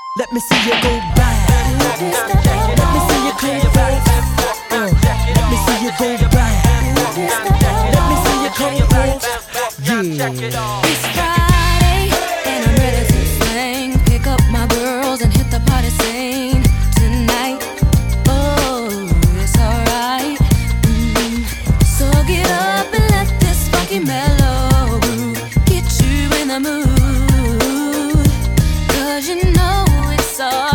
Let me see you go back. Let me see you clean your face. Let me see you go back. Let me see you clean your face. Yeah. It's Friday and I'm ready to sing. Pick up my girls and hit the party scene tonight. Oh, it's alright. So get up and let this funky mellow groove get you in the mood. 'Cause you know it's alright.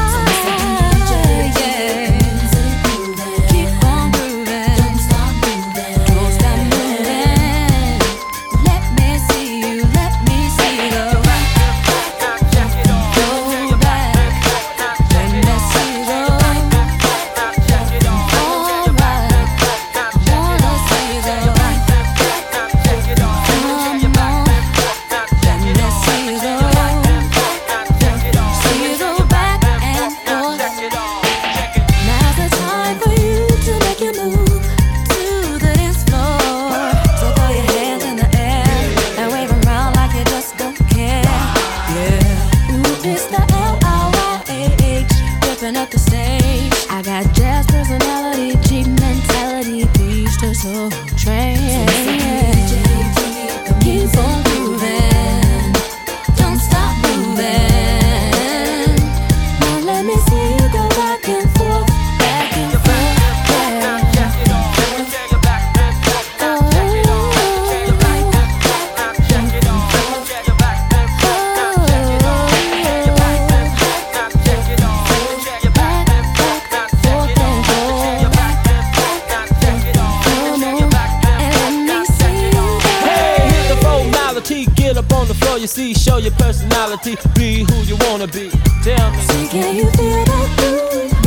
Up the stage, I got jazz personality, cheap mentality, beach to soul train. Keep on grooving, don't stop moving. Now let me see you go back and forth, back and forth. Get up on the floor, you see, show your personality, be who you wanna be. Tell me, can you feel that groove?